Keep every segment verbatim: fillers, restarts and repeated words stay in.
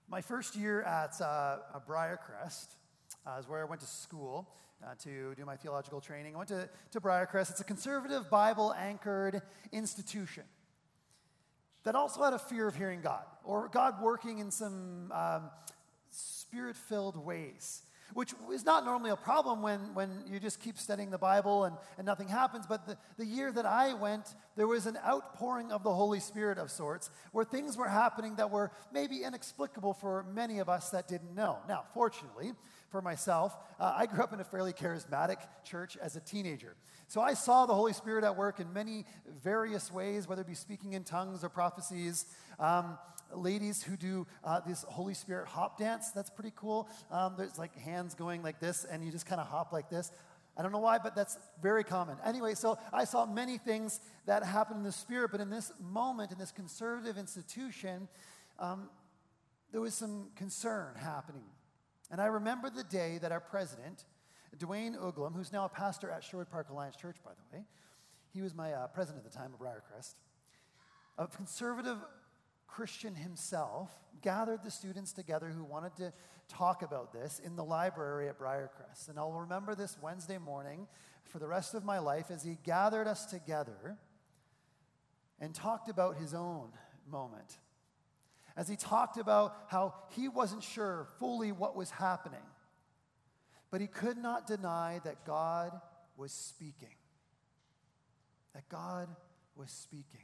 My first year at uh, Briarcrest uh, is where I went to school uh, to do my theological training. I went to, to Briarcrest. It's a conservative, Bible-anchored institution that also had a fear of hearing God, or God working in some um, spirit-filled ways, which is not normally a problem when, when you just keep studying the Bible and, and nothing happens. But the, the year that I went, there was an outpouring of the Holy Spirit of sorts, where things were happening that were maybe inexplicable for many of us that didn't know. Now, fortunately, for myself, uh, I grew up in a fairly charismatic church as a teenager. So I saw the Holy Spirit at work in many various ways, whether it be speaking in tongues or prophecies. Um, ladies who do uh, this Holy Spirit hop dance, that's pretty cool. Um, there's like hands going like this, and you just kind of hop like this. I don't know why, but that's very common. Anyway, so I saw many things that happened in the Spirit, but in this moment, in this conservative institution, um, there was some concern happening. And I remember the day that our president, Dwayne Uglum, who's now a pastor at Sherwood Park Alliance Church, by the way, he was my uh, president at the time of Briarcrest, a conservative Christian himself, gathered the students together who wanted to talk about this in the library at Briarcrest. And I'll remember this Wednesday morning for the rest of my life as he gathered us together and talked about his own moment. As he talked about how he wasn't sure fully what was happening, but he could not deny that God was speaking. That God was speaking.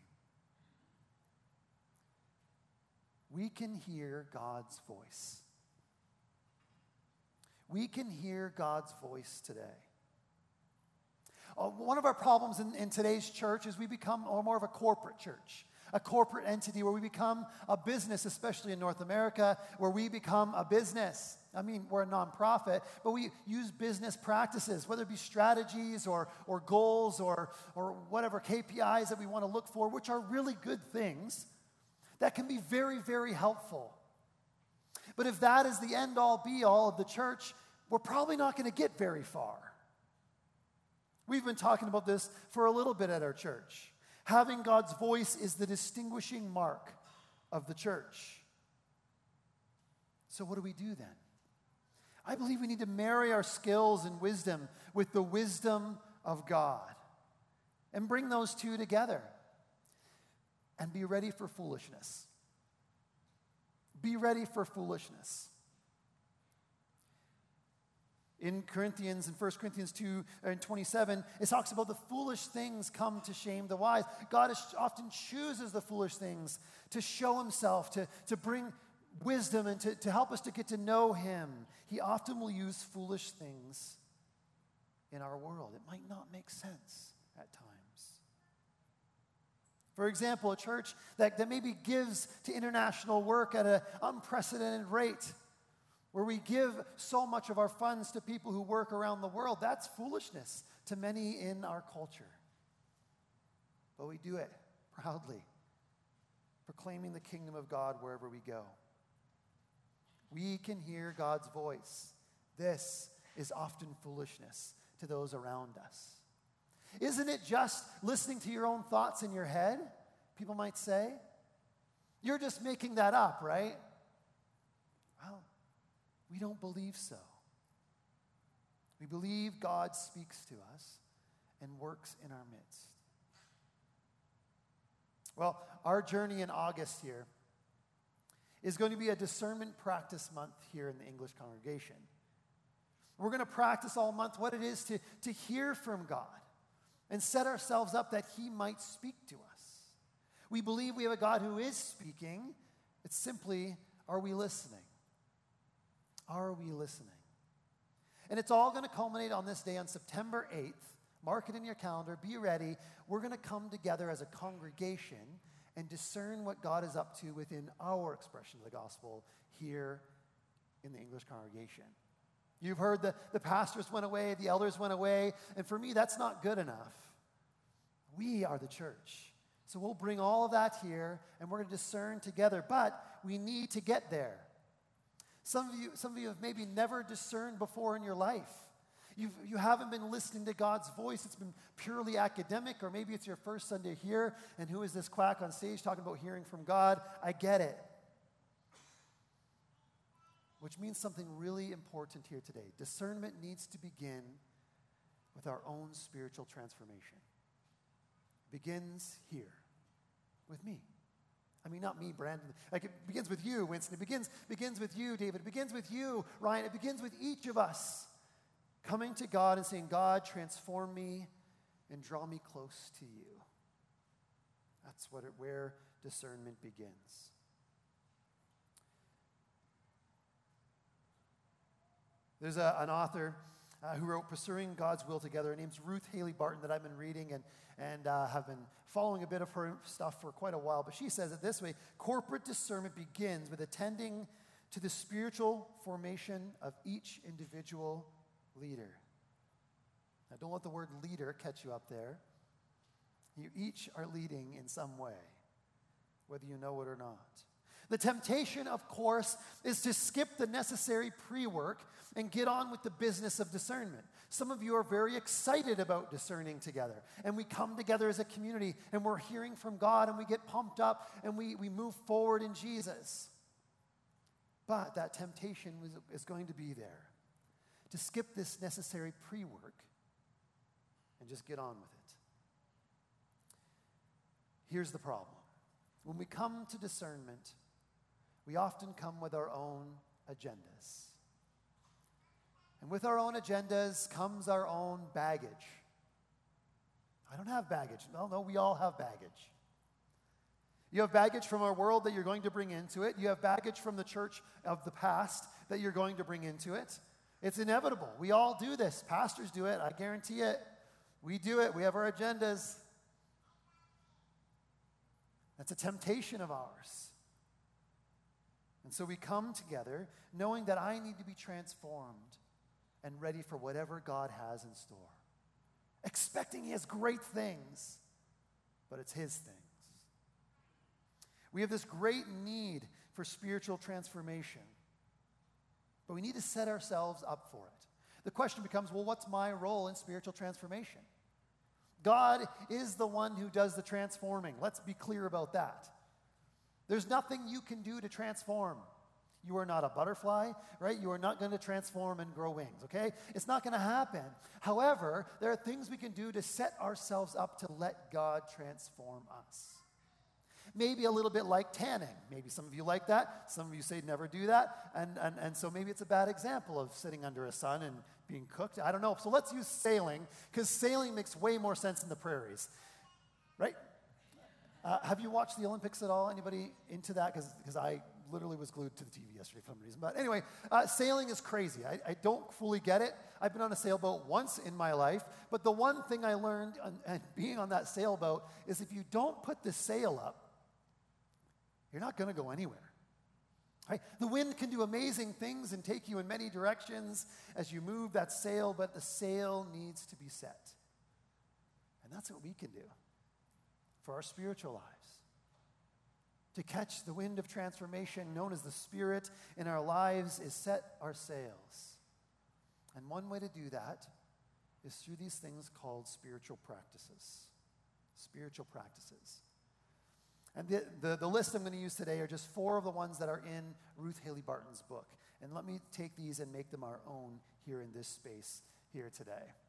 We can hear God's voice. We can hear God's voice today. Uh, one of our problems in, in today's church is we become more of a corporate church, a corporate entity where we become a business, especially in North America, where we become a business. I mean, we're a nonprofit, but we use business practices, whether it be strategies or, or goals or, or whatever K P Is that we want to look for, which are really good things that can be very, very helpful. But if that is the end-all, be-all of the church, we're probably not going to get very far. We've been talking about this for a little bit at our church. Having God's voice is the distinguishing mark of the church. So what do we do then? I believe we need to marry our skills and wisdom with the wisdom of God and bring those two together and be ready for foolishness. Be ready for foolishness. In Corinthians, in First Corinthians two and twenty-seven, it talks about the foolish things come to shame the wise. God is, often chooses the foolish things to show himself, to, to bring wisdom and to, to help us to get to know him. He often will use foolish things in our world. It might not make sense at times. For example, a church that, that maybe gives to international work at an unprecedented rate, where we give so much of our funds to people who work around the world, that's foolishness to many in our culture. But we do it proudly, proclaiming the kingdom of God wherever we go. We can hear God's voice. This is often foolishness to those around us. Isn't it just listening to your own thoughts in your head? People might say. You're just making that up, right? Well, we don't believe so. We believe God speaks to us and works in our midst. Well, our journey in August here is going to be a discernment practice month here in the English congregation. We're going to practice all month what it is to, to hear from God and set ourselves up that he might speak to us. We believe we have a God who is speaking. It's simply, are we listening? Are we listening? And it's all going to culminate on this day on September eighth. Mark it in your calendar. Be ready. We're going to come together as a congregation and discern what God is up to within our expression of the gospel here in the English congregation. You've heard the, the pastors went away, the elders went away, and for me, that's not good enough. We are the church. So we'll bring all of that here, and we're going to discern together, but we need to get there. Some of you, some of you have maybe never discerned before in your life. You've, you haven't been listening to God's voice. It's been purely academic, or maybe it's your first Sunday here, and who is this quack on stage talking about hearing from God? I get it. which means something really important here today. Discernment needs to begin with our own spiritual transformation. It begins here with me. I mean, not me, Brandon. Like, it begins with you, Winston. It begins, begins with you, David. It begins with you, Ryan. It begins with each of us coming to God and saying, God, transform me and draw me close to you. That's what it, where discernment begins. There's a, an author uh, who wrote Pursuing God's Will Together. Her name's Ruth Haley Barton, that I've been reading and, and uh, have been following a bit of her stuff for quite a while. But she says it this way: corporate discernment begins with attending to the spiritual formation of each individual leader. Now, don't let the word leader catch you up there. You each are leading in some way, whether you know it or not. The temptation, of course, is to skip the necessary pre-work and get on with the business of discernment. Some of you are very excited about discerning together, and we come together as a community, and we're hearing from God, and we get pumped up, and we, we move forward in Jesus. But that temptation was, is going to be there, to skip this necessary pre-work and just get on with it. Here's the problem. When we come to discernment, we often come with our own agendas. And with our own agendas comes our own baggage. I don't have baggage. No, no, we all have baggage. You have baggage from our world that you're going to bring into it. You have baggage from the church of the past that you're going to bring into it. It's inevitable. We all do this. Pastors do it. I guarantee it. We do it. We have our agendas. That's a temptation of ours. And so we come together knowing that I need to be transformed and ready for whatever God has in store. Expecting He has great things, but it's His things. We have this great need for spiritual transformation, but we need to set ourselves up for it. The question becomes, well, what's my role in spiritual transformation? God is the one who does the transforming. Let's be clear about that. There's nothing you can do to transform. You are not a butterfly, right? You are not going to transform and grow wings, okay? It's not going to happen. However, there are things we can do to set ourselves up to let God transform us. Maybe a little bit like tanning. Maybe some of you like that. Some of you say never do that. And, and, and so maybe it's a bad example of sitting under a sun and being cooked. I don't know. So let's use sailing, because sailing makes way more sense in the prairies, right? Uh, have you watched the Olympics at all? Anybody into that? Because I literally was glued to the T V yesterday for some reason. But anyway, uh, sailing is crazy. I, I don't fully get it. I've been on a sailboat once in my life. But the one thing I learned on, on being on that sailboat is if you don't put the sail up, you're not going to go anywhere. Right? The wind can do amazing things and take you in many directions as you move that sail, but the sail needs to be set. And that's what we can do for our spiritual lives. To catch the wind of transformation known as the Spirit in our lives is set our sails. And one way to do that is through these things called spiritual practices. Spiritual practices. And the, the, the list I'm going to use today are just four of the ones that are in Ruth Haley Barton's book. And let me take these and make them our own here in this space here today.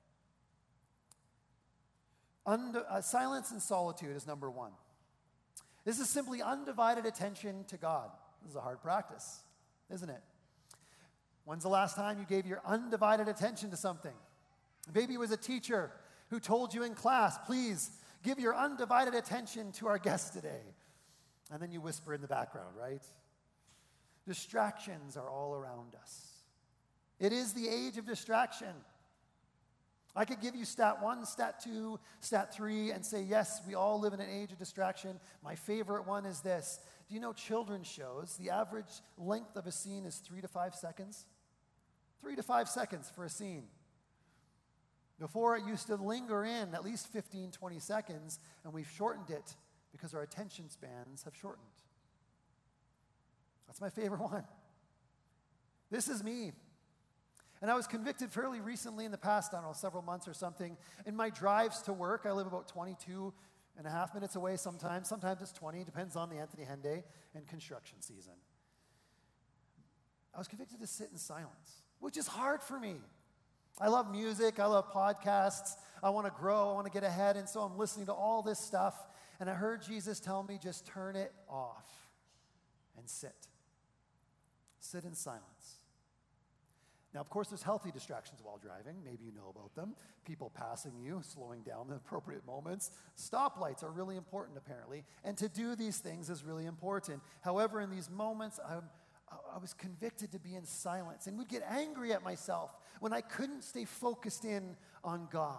Und- uh, silence and solitude is number one. This is simply undivided attention to God. This is a hard practice, isn't it? When's the last time you gave your undivided attention to something? Maybe it was a teacher who told you in class, please give your undivided attention to our guest today. And then you whisper in the background, right? Distractions are all around us. It is the age of distraction. I could give you stat one, stat two, stat three, and say, yes, we all live in an age of distraction. My favorite one is this. Do you know children's shows, the average length of a scene is three to five seconds? Three to five seconds for a scene. Before, it used to linger in at least fifteen, twenty seconds, and we've shortened it because our attention spans have shortened. That's my favorite one. This is me. And I was convicted fairly recently in the past, I don't know, several months or something. In my drives to work, I live about twenty-two and a half minutes away sometimes. Sometimes it's twenty, depends on the Anthony Henday and construction season. I was convicted to sit in silence, which is hard for me. I love music. I love podcasts. I want to grow. I want to get ahead. And so I'm listening to all this stuff. And I heard Jesus tell me, just turn it off and sit. Sit in silence. Now, of course, there's healthy distractions while driving. Maybe you know about them. People passing you, slowing down at appropriate moments. Stoplights are really important, apparently. And to do these things is really important. However, in these moments, I'm, I was convicted to be in silence and would get angry at myself when I couldn't stay focused in on God.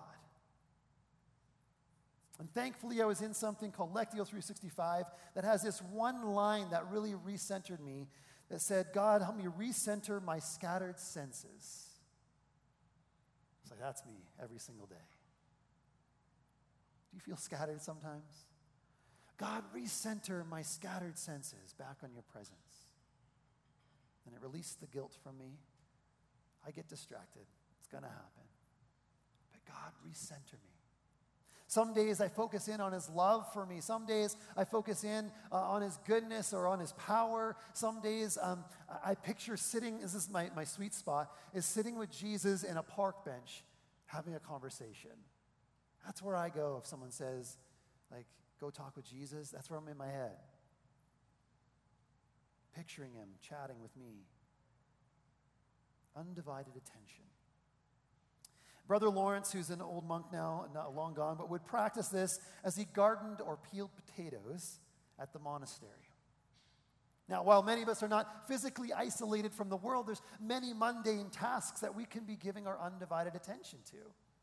And thankfully, I was in something called Lectio three sixty-five that has this one line that really recentered me, that said, God, help me recenter my scattered senses. It's like, that's me every single day. Do you feel scattered sometimes? God, recenter my scattered senses back on your presence. And it released the guilt from me. I get distracted. It's going to happen. But God, recenter me. Some days I focus in on his love for me. Some days I focus in uh, on his goodness or on his power. Some days um, I, I picture sitting, this is my, my sweet spot, is sitting with Jesus in a park bench having a conversation. That's where I go if someone says, like, go talk with Jesus. That's where I'm in my head. Picturing him, chatting with me. Undivided attention. Brother Lawrence, who's an old monk now, not long gone, but would practice this as he gardened or peeled potatoes at the monastery. Now, while many of us are not physically isolated from the world, there's many mundane tasks that we can be giving our undivided attention to.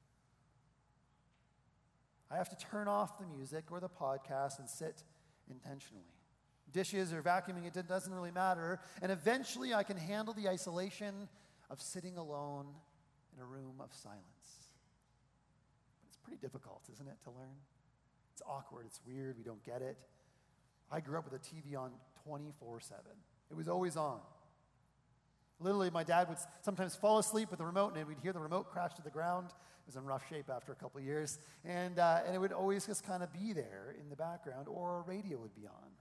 I have to turn off the music or the podcast and sit intentionally. Dishes or vacuuming, it doesn't really matter. And eventually I can handle the isolation of sitting alone in a room of silence. But it's pretty difficult, isn't it, to learn? It's awkward, it's weird, we don't get it. I grew up with a T V on twenty-four seven. It was always on. Literally, my dad would sometimes fall asleep with the remote, and we'd hear the remote crash to the ground. It was in rough shape after a couple of years. And, uh, and it would always just kind of be there in the background, or a radio would be on.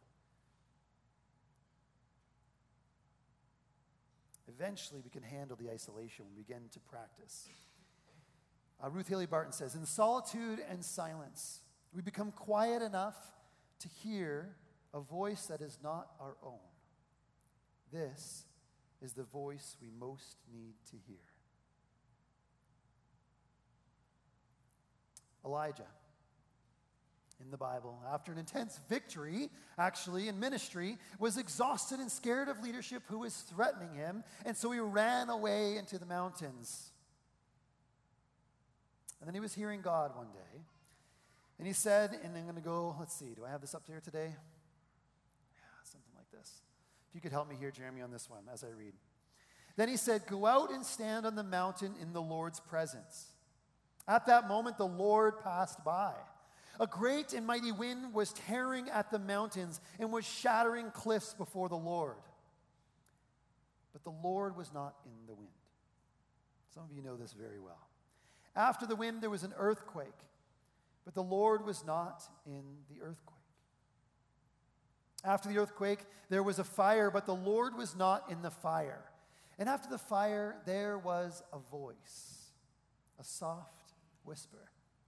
Eventually, we can handle the isolation when we begin to practice. Uh, Ruth Haley Barton says, in solitude and silence, we become quiet enough to hear a voice that is not our own. This is the voice we most need to hear. Elijah, in the Bible, after an intense victory, actually, in ministry, was exhausted and scared of leadership who was threatening him, and so he ran away into the mountains. And then he was hearing God one day, and he said, and I'm going to go, let's see, do I have this up there today? Yeah, something like this. If you could help me here, Jeremy, on this one as I read. Then he said, go out and stand on the mountain in the Lord's presence. At that moment, the Lord passed by. A great and mighty wind was tearing at the mountains and was shattering cliffs before the Lord. But the Lord was not in the wind. Some of you know this very well. After the wind, there was an earthquake, but the Lord was not in the earthquake. After the earthquake, there was a fire, but the Lord was not in the fire. And after the fire, there was a voice, a soft whisper.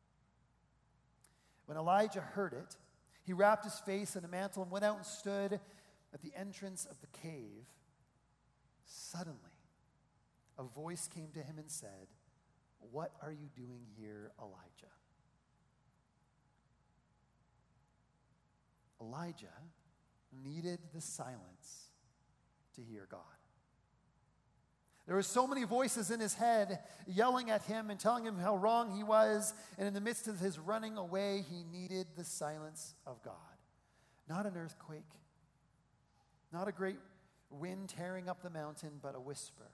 When Elijah heard it, he wrapped his face in a mantle and went out and stood at the entrance of the cave. Suddenly, a voice came to him and said, what are you doing here, Elijah? Elijah needed the silence to hear God. There were so many voices in his head yelling at him and telling him how wrong he was. And in the midst of his running away, he needed the silence of God. Not an earthquake, not a great wind tearing up the mountain, but a whisper.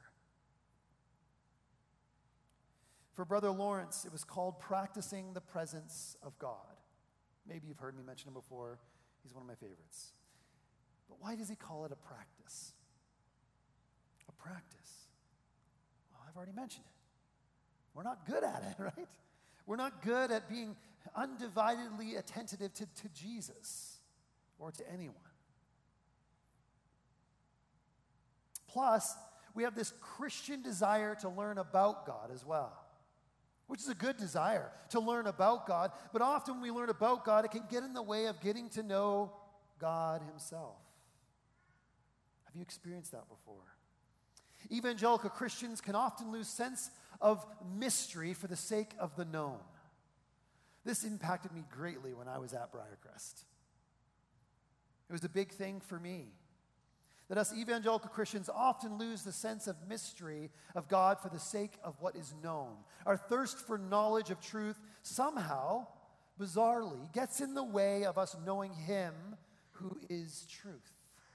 For Brother Lawrence, it was called practicing the presence of God. Maybe you've heard me mention him before. He's one of my favorites. But why does he call it a practice? A practice. I've already mentioned it. We're not good at it, right? We're not good at being undividedly attentive to, to Jesus or to anyone. Plus, we have this Christian desire to learn about God as well, which is a good desire, to learn about God. But often when we learn about God, it can get in the way of getting to know God himself. Have you experienced that before? Evangelical Christians can often lose sense of mystery for the sake of the known. This impacted me greatly when I was at Briarcrest. It was a big thing for me that us evangelical Christians often lose the sense of mystery of God for the sake of what is known. Our thirst for knowledge of truth somehow, bizarrely, gets in the way of us knowing him who is truth.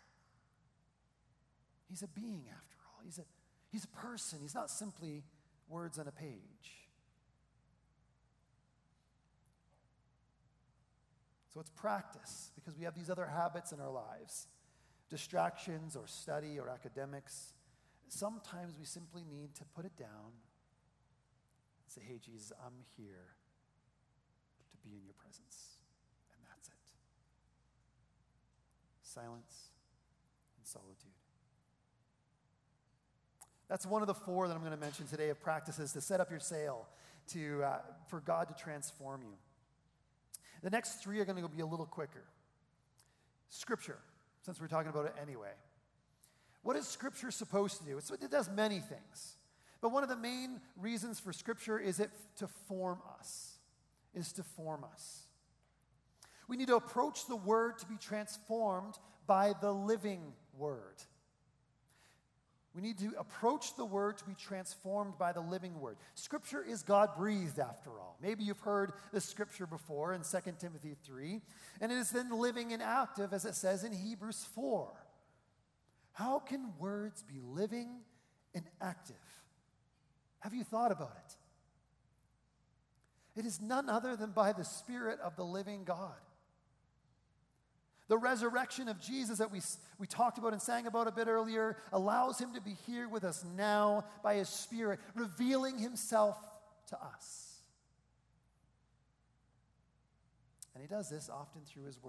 He's a being, after all. He's a, he's a person. He's not simply words on a page. So it's practice, because we have these other habits in our lives, distractions or study or academics. Sometimes we simply need to put it down and say, hey, Jesus, I'm here to be in your presence. And that's it. Silence and solitude. That's one of the four that I'm going to mention today of practices to set up your sail to, uh, for God to transform you. The next three are going to be a little quicker. Scripture, since we're talking about it anyway. What is Scripture supposed to do? It's, it does many things. But one of the main reasons for Scripture is it to form us, is to form us. We need to approach the Word to be transformed by the living Word. We need to approach the Word to be transformed by the living Word. Scripture is God-breathed, after all. Maybe you've heard this scripture before in Second Timothy three, and it is then living and active, as it says in Hebrews four. How can words be living and active? Have you thought about it? It is none other than by the Spirit of the living God. The resurrection of Jesus that we, we talked about and sang about a bit earlier allows him to be here with us now by his Spirit, revealing himself to us. And he does this often through his word.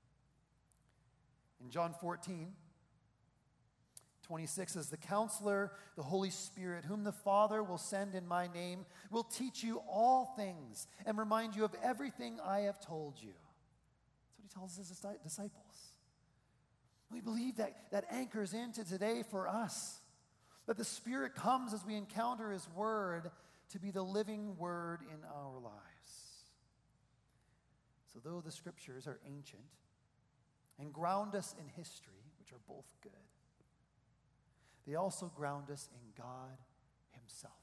In John fourteen, twenty-six says, the Counselor, the Holy Spirit, whom the Father will send in my name, will teach you all things and remind you of everything I have told you. He tells his disciples. We believe that that anchors into today for us, that the Spirit comes as we encounter his word to be the living word in our lives. So though the scriptures are ancient and ground us in history, which are both good, they also ground us in God himself.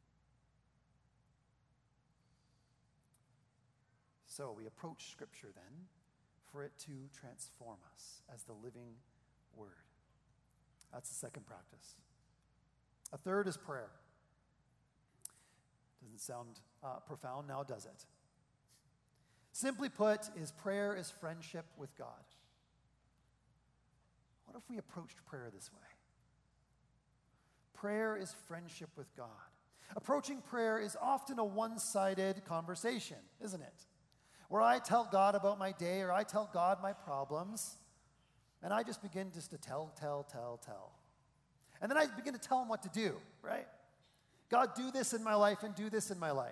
So we approach Scripture then for it to transform us as the living word. That's the second practice. A third is prayer. Doesn't sound uh, profound now, does it? Simply put, is prayer is friendship with God. What if we approached prayer this way? Prayer is friendship with God. Approaching prayer is often a one-sided conversation, isn't it? Where I tell God about my day, or I tell God my problems, and I just begin just to tell, tell, tell, tell. And then I begin to tell him what to do, right? God, do this in my life and do this in my life.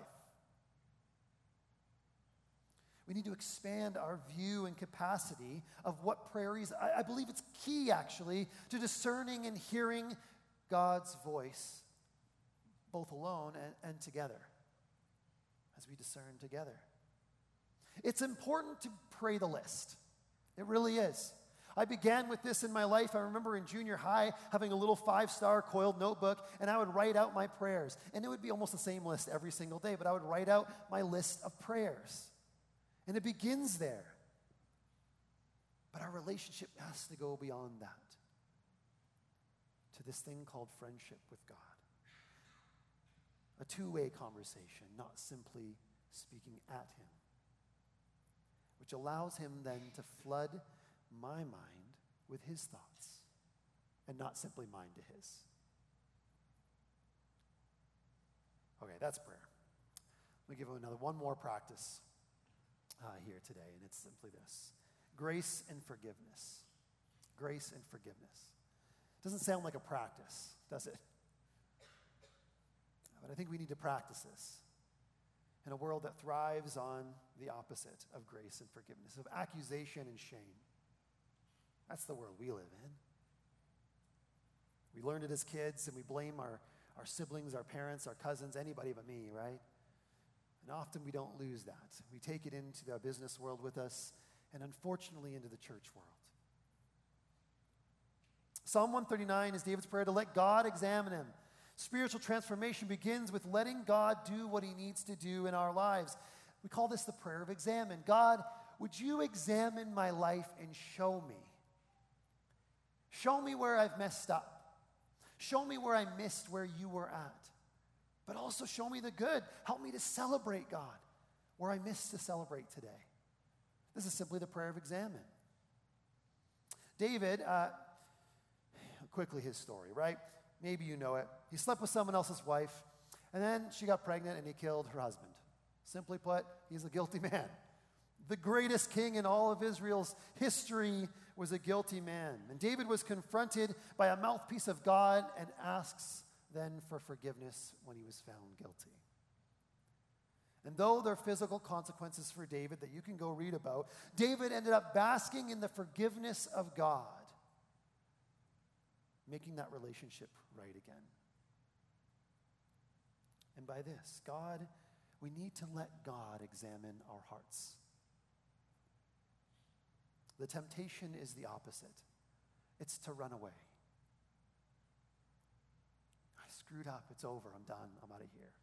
We need to expand our view and capacity of what prayer is. I, I believe it's key, actually, to discerning and hearing God's voice, both alone and, and together, as we discern together. It's important to pray the list. It really is. I began with this in my life. I remember in junior high having a little five-star coiled notebook, and I would write out my prayers. And it would be almost the same list every single day, but I would write out my list of prayers. And it begins there. But our relationship has to go beyond that, to this thing called friendship with God. A two-way conversation, not simply speaking at him, which allows him then to flood my mind with his thoughts and not simply mine to his. Okay, that's prayer. Let me give you another one more practice uh, here today, and it's simply this: grace and forgiveness. Grace and forgiveness. Doesn't sound like a practice, does it? But I think we need to practice this in a world that thrives on the opposite of grace and forgiveness, of accusation and shame. That's the world we live in. We learned it as kids, and we blame our, our siblings, our parents, our cousins, anybody but me, right? And often we don't lose that. We take it into the business world with us, and unfortunately into the church world. Psalm one thirty-nine is David's prayer to let God examine him. Spiritual transformation begins with letting God do what he needs to do in our lives. We call this the prayer of examine. God, would you examine my life and show me? Show me where I've messed up. Show me where I missed where you were at. But also show me the good. Help me to celebrate, God, where I missed to celebrate today. This is simply the prayer of examine. David, uh, quickly his story, right? Maybe you know it. He slept with someone else's wife, and then she got pregnant and he killed her husband. Simply put, he's a guilty man. The greatest king in all of Israel's history was a guilty man. And David was confronted by a mouthpiece of God and asks then for forgiveness when he was found guilty. And though there are physical consequences for David that you can go read about, David ended up basking in the forgiveness of God, making that relationship right again. And by this, God, we need to let God examine our hearts. The temptation is the opposite. It's to run away. I screwed up. It's over. I'm done. I'm out of here.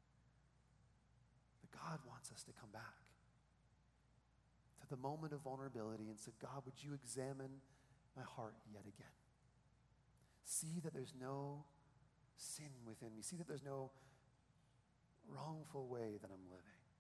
But God wants us to come back to the moment of vulnerability and say, God, would you examine my heart yet again? See that there's no sin within me. See that there's no wrongful way that I'm living.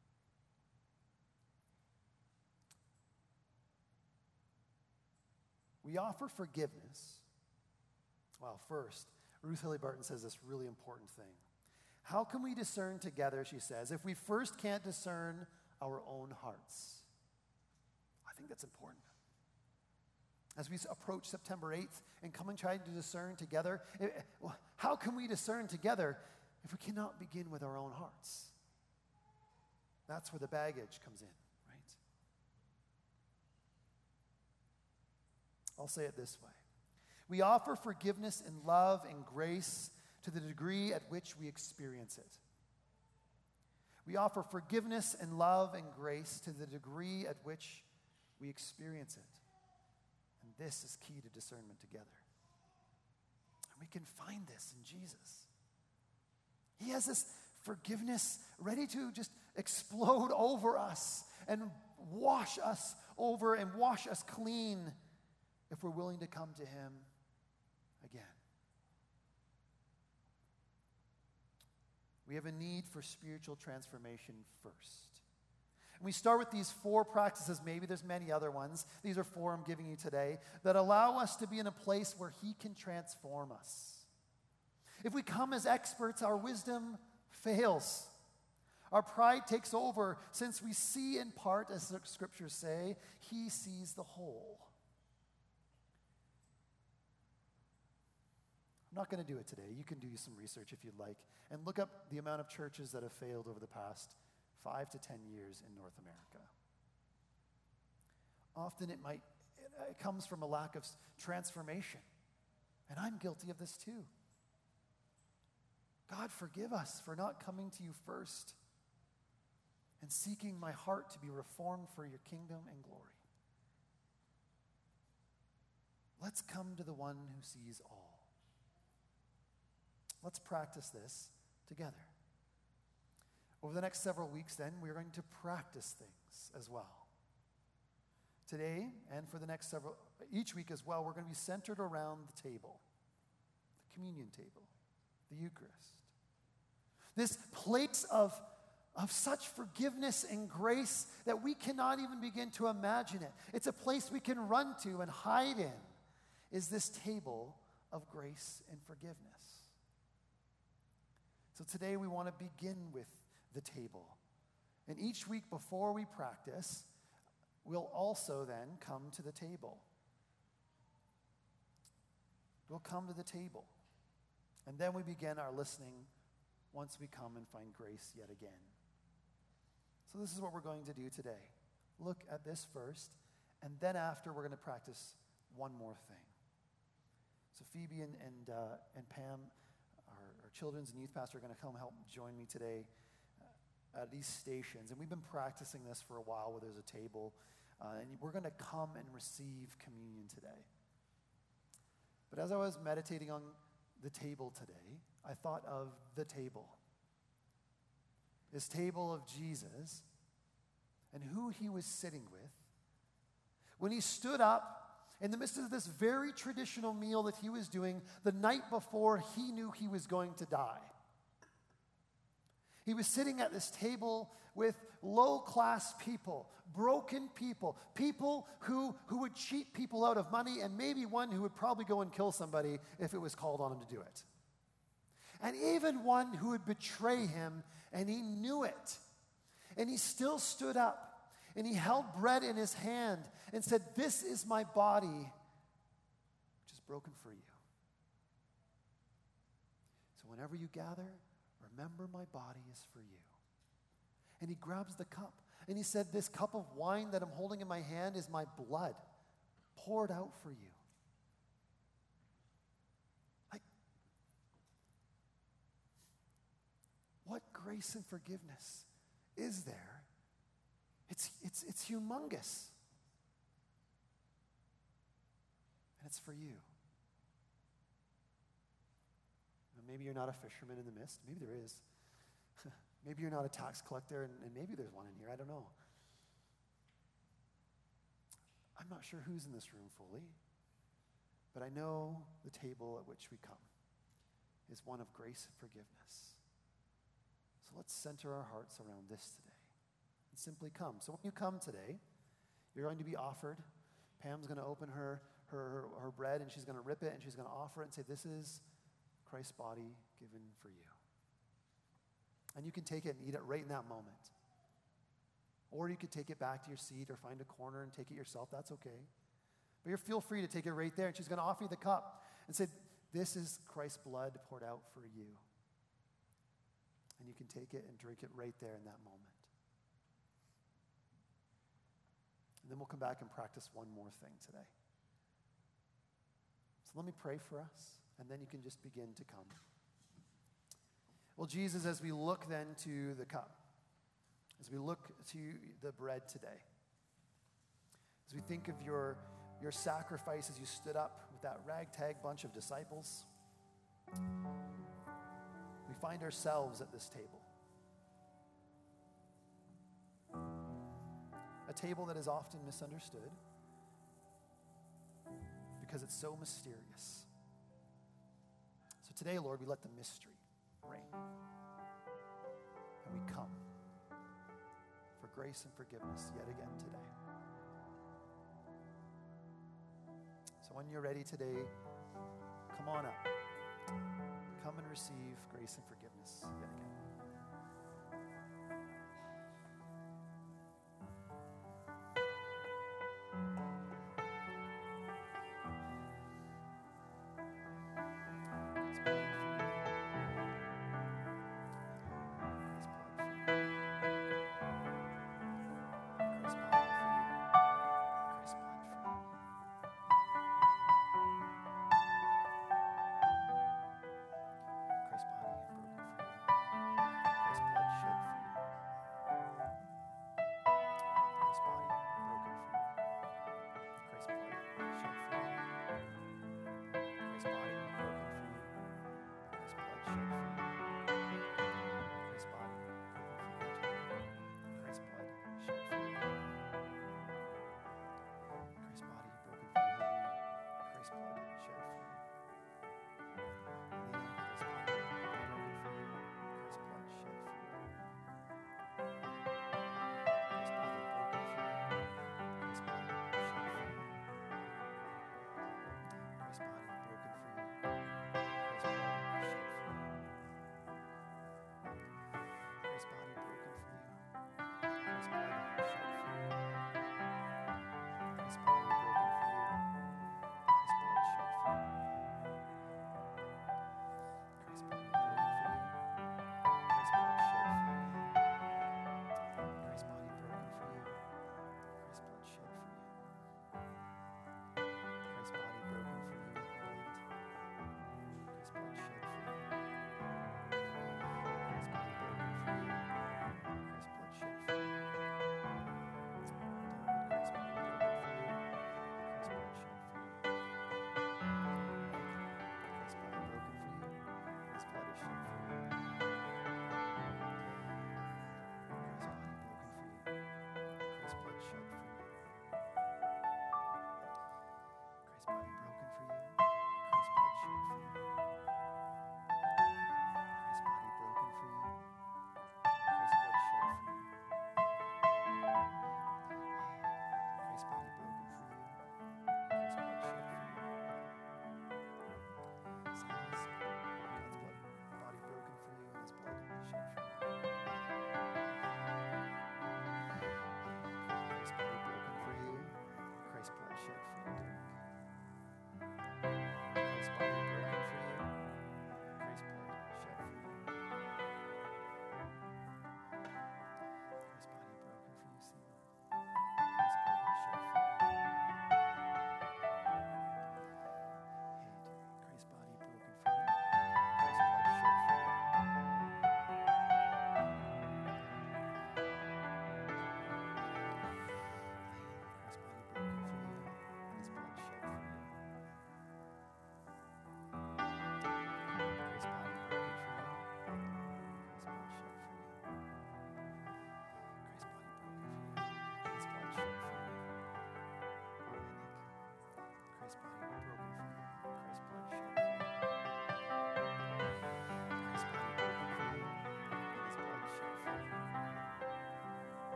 We offer forgiveness. Well, first, Ruth Hilly Barton says this really important thing. How can we discern together, she says, if we first can't discern our own hearts? I think that's important. As we approach September eighth and come and try to discern together, how can we discern together if we cannot begin with our own hearts? That's where the baggage comes in, right? I'll say it this way. We offer forgiveness and love and grace to the degree at which we experience it. We offer forgiveness and love and grace to the degree at which we experience it. And this is key to discernment together. And we can find this in Jesus. He has this forgiveness ready to just explode over us and wash us over and wash us clean if we're willing to come to him again. We have a need for spiritual transformation first. And we start with these four practices. Maybe there's many other ones. These are four I'm giving you today that allow us to be in a place where he can transform us. If we come as experts, our wisdom fails. Our pride takes over. Since we see in part, as the scriptures say, he sees the whole. I'm not going to do it today. You can do some research if you'd like and look up the amount of churches that have failed over the past five to ten years in North America. Often it might, it comes from a lack of transformation. And I'm guilty of this too. God, forgive us for not coming to you first and seeking my heart to be reformed for your kingdom and glory. Let's come to the one who sees all. Let's practice this together. Over the next several weeks, then, we're going to practice things as well. Today, and for the next several, each week as well, we're going to be centered around the table, the communion table, the Eucharist. This place of, of such forgiveness and grace that we cannot even begin to imagine it. It's a place we can run to and hide in, is this table of grace and forgiveness. So today we want to begin with the table. And each week before we practice, we'll also then come to the table. We'll come to the table. And then we begin our listening once we come and find grace yet again. So this is what we're going to do today. Look at this first, and then after we're going to practice one more thing. So Phoebe and, and, uh, and Pam, our, our children's and youth pastor, are going to come help join me today uh, at these stations. And we've been practicing this for a while where there's a table. Uh, and we're going to come and receive communion today. But as I was meditating on the table today, I thought of the table. This table of Jesus and who he was sitting with. When he stood up in the midst of this very traditional meal that he was doing the night before he knew he was going to die. He was sitting at this table with low-class people, broken people, people who, who would cheat people out of money, and maybe one who would probably go and kill somebody if it was called on him to do it. And even one who would betray him, and he knew it. And he still stood up, and he held bread in his hand and said, "This is my body, which is broken for you. So whenever you gather, remember my body is for you." And he grabs the cup, and he said, "This cup of wine that I'm holding in my hand is my blood poured out for you." Like, what grace and forgiveness is there? It's, it's, it's humongous. And it's for you. Maybe you're not a fisherman in the mist. Maybe there is. Maybe you're not a tax collector, and, and maybe there's one in here. I don't know. I'm not sure who's in this room fully, but I know the table at which we come is one of grace and forgiveness. So let's center our hearts around this today and simply come. So when you come today, you're going to be offered. Pam's going to open her, her, her bread, and she's going to rip it, and she's going to offer it and say, "This is Christ's body given for you." And you can take it and eat it right in that moment. Or you could take it back to your seat or find a corner and take it yourself. That's okay. But you feel free to take it right there. And she's going to offer you the cup and say, "This is Christ's blood poured out for you." And you can take it and drink it right there in that moment. And then we'll come back and practice one more thing today. So let me pray for us, and then you can just begin to come. Well, Jesus, as we look then to the cup, as we look to the bread today, as we think of your, your sacrifice as you stood up with that ragtag bunch of disciples, we find ourselves at this table. A table that is often misunderstood because it's so mysterious. So today, Lord, we let the mystery reign. And we come for grace and forgiveness yet again today. So when you're ready today, come on up. Come and receive grace and forgiveness yet again. Christ's body broken for you.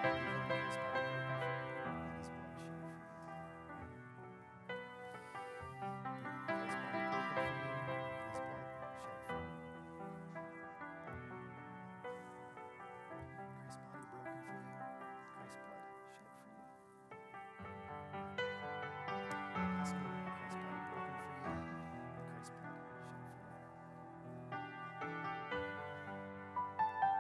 Amen.